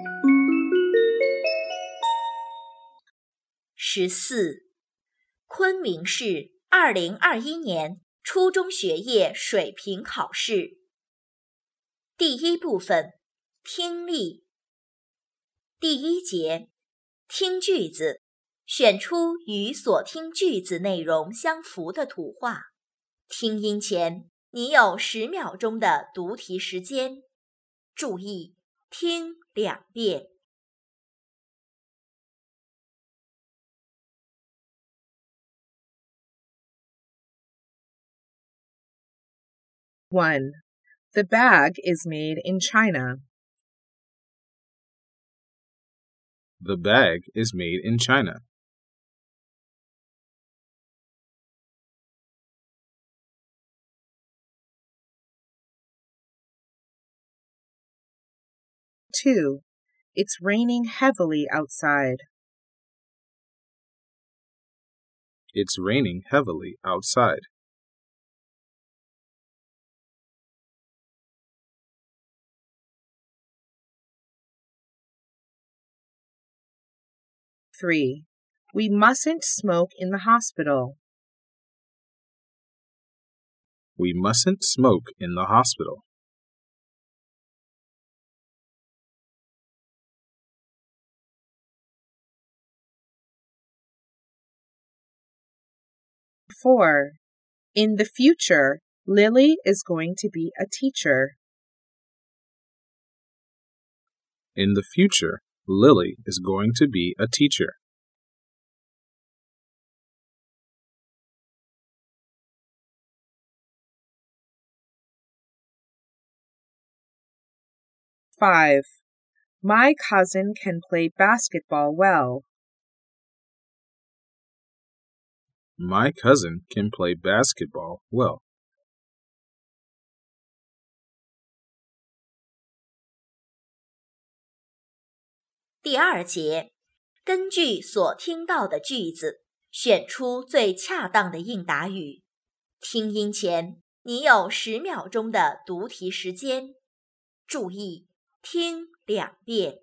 14. 昆明市2021年初中学业水平考试。第一部分，听力。第一节，听句子，选出与所听句子内容相符的图画。听音前，你有10秒钟的读题时间。注意，听2遍。 1. The bag is made in China. The bag is made in China. 2. It's raining heavily outside. It's raining heavily outside. 3. We mustn't smoke in the hospital. We mustn't smoke in the hospital. 4. In the future, Lily is going to be a teacher. In the future, Lily is going to be a teacher. 5. My cousin can play basketball well. My cousin can play basketball well. 第二节，根据所听到的句子，选出最恰当的应答语。听音前，你有10秒钟的读题时间。注意，听2遍。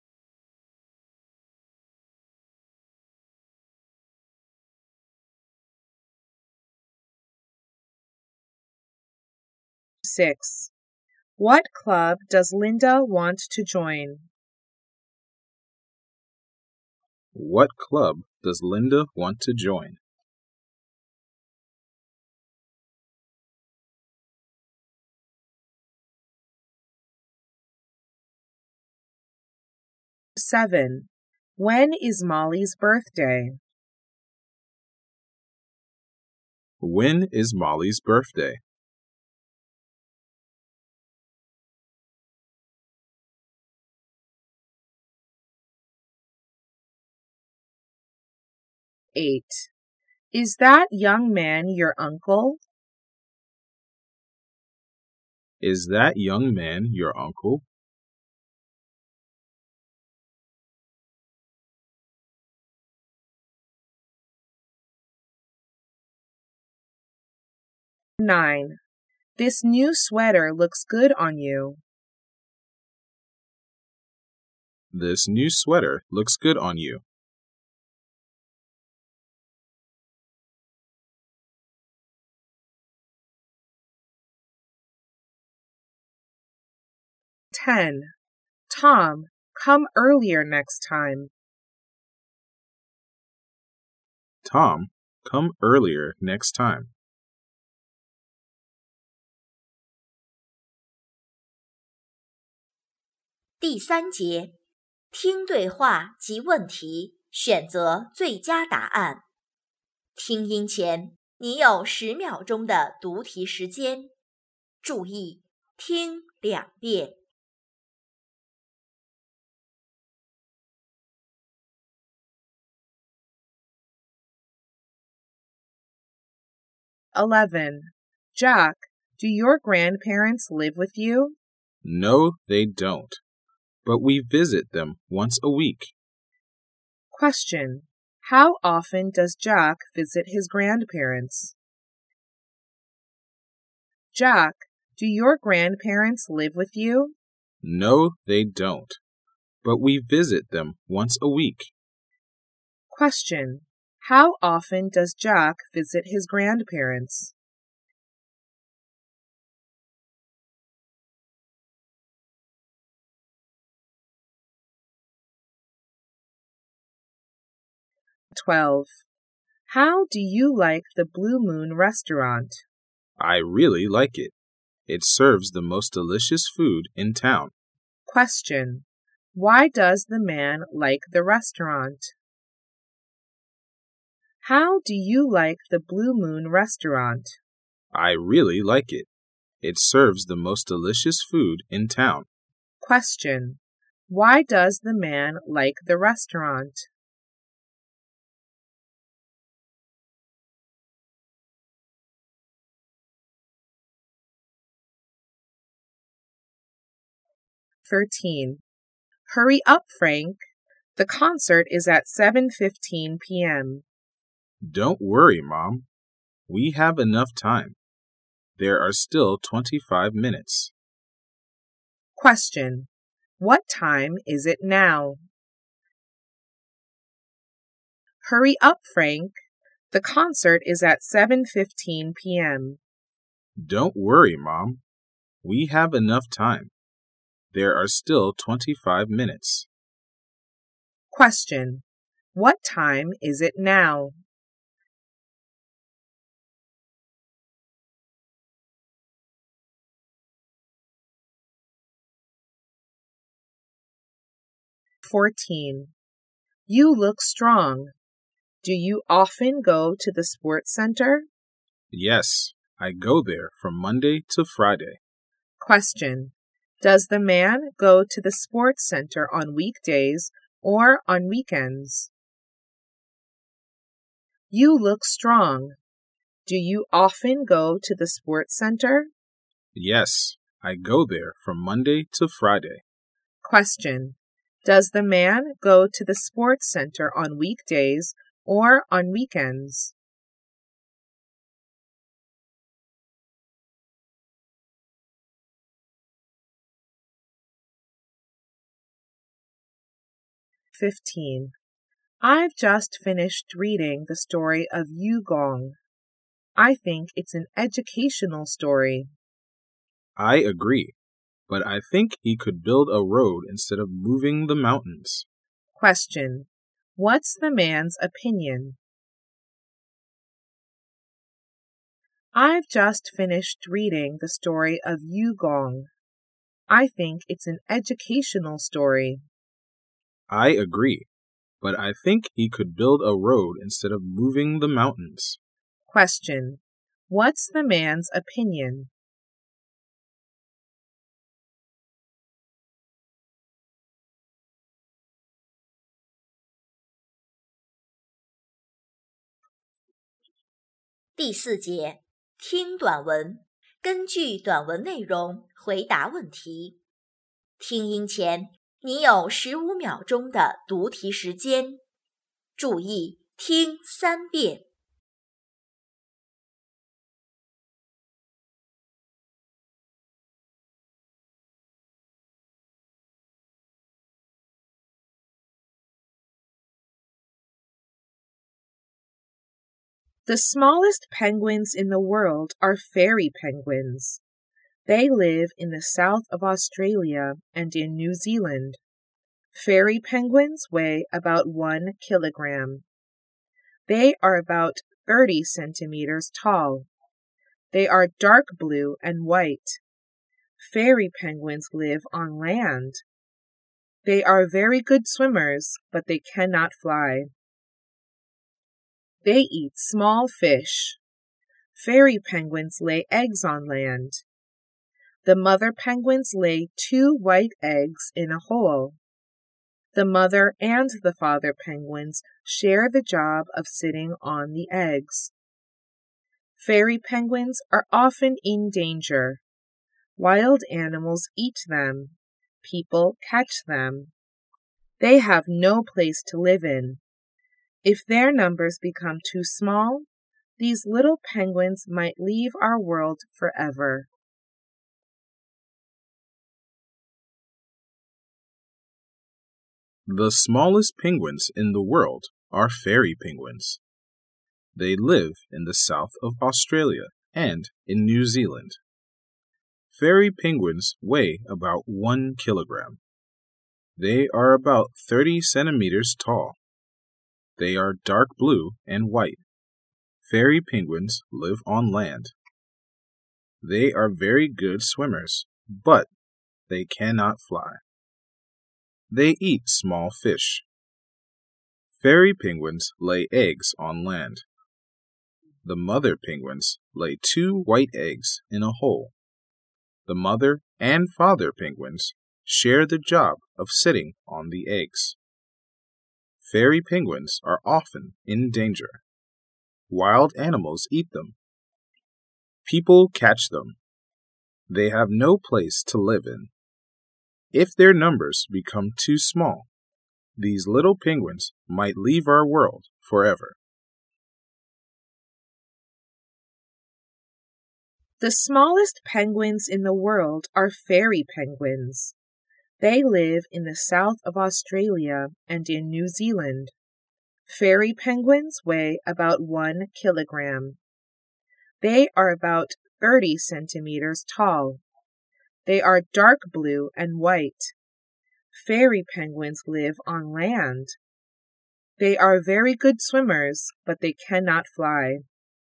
6. What club does Linda want to join? What club does Linda want to join? 7. When is Molly's birthday? When is Molly's birthday? 8. Is that young man your uncle? Is that young man your uncle? 9. This new sweater looks good on you. This new sweater looks good on you. 10. Tom, come earlier next time. Tom, come earlier next time. 第三节，听对话及问题，选择最佳答案。听音前，你有10秒钟的读题时间。注意，听2遍。 11. Jack, do your grandparents live with you? No, they don't. But we visit them once a week. Question. How often does Jack visit his grandparents? Jack, do your grandparents live with you? No, they don't. but we visit them once a week. Question. How often does Jack visit his grandparents? (12) How do you like the Blue Moon restaurant? I really like it. It serves the most delicious food in town. Question. Why does the man like the restaurant? How do you like the Blue Moon restaurant? I really like it. It serves the most delicious food in town. Question. Why does the man like the restaurant? (13) Hurry up, Frank. The concert is at 7:15 p.m. Don't worry, Mom. We have enough time. There are still 25 minutes. Question. What time is it now? Hurry up, Frank. The concert is at 7:15 p.m. Don't worry, Mom. We have enough time. There are still 25 minutes. Question. What time is it now? (14) You look strong. Do you often go to the sports center? Yes, I go there from Monday to Friday. Question. Does the man go to the sports center on weekdays or on weekends? You look strong. Do you often go to the sports center? Yes, I go there from Monday to Friday. Question. Does the man go to the sports center on weekdays or on weekends? (15) I've just finished reading the story of Yugong. I think it's an educational story. I agree, but I think he could build a road instead of moving the mountains. Question. What's the man's opinion? I've just finished reading the story of Yugong. I think it's an educational story. I agree, but I think he could build a road instead of moving the mountains. Question. What's the man's opinion? 第4节，听短文，根据短文内容回答问题。听音前，你有15秒钟的读题时间。注意，听3遍。 The smallest penguins in the world are fairy penguins. They live in the south of Australia and in New Zealand. Fairy penguins weigh about 1 kilogram. They are about 30 centimeters tall. They are dark blue and white. Fairy penguins live on land. They are very good swimmers, but they cannot fly. They eat small fish. Fairy penguins lay eggs on land. The mother penguins lay 2 white eggs in a hole. The mother and the father penguins share the job of sitting on the eggs. Fairy penguins are often in danger. Wild animals eat them. People catch them. They have no place to live in. If their numbers become too small, these little penguins might leave our world forever. The smallest penguins in the world are fairy penguins. They live in the south of Australia and in New Zealand. Fairy penguins weigh about 1 kilogram. They are about 30 centimeters tall. They are dark blue and white. Fairy penguins live on land. They are very good swimmers, but they cannot fly. They eat small fish. Fairy penguins lay eggs on land. The mother penguins lay 2 white eggs in a hole. The mother and father penguins share the job of sitting on the eggs. Fairy penguins are often in danger. Wild animals eat them. People catch them. They have no place to live in. If their numbers become too small, these little penguins might leave our world forever. The smallest penguins in the world are fairy penguins. They live in the south of Australia and in New Zealand. Fairy penguins weigh about 1 kilogram. They are about 30 centimeters tall. They are dark blue and white. Fairy penguins live on land. They are very good swimmers, but they cannot fly.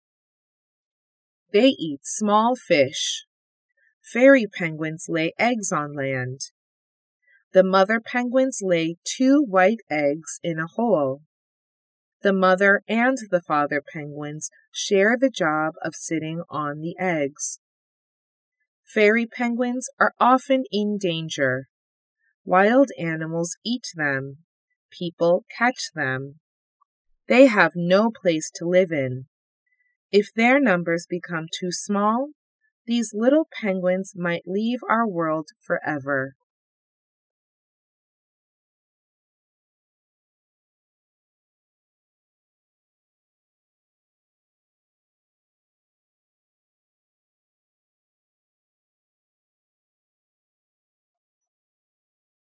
They eat small fish. Fairy penguins lay eggs on land. The mother penguins lay 2 white eggs in a hole. The mother and the father penguins share the job of sitting on the eggs. Fairy penguins are often in danger. Wild animals eat them. People catch them. They have no place to live in. If their numbers become too small, these little penguins might leave our world forever.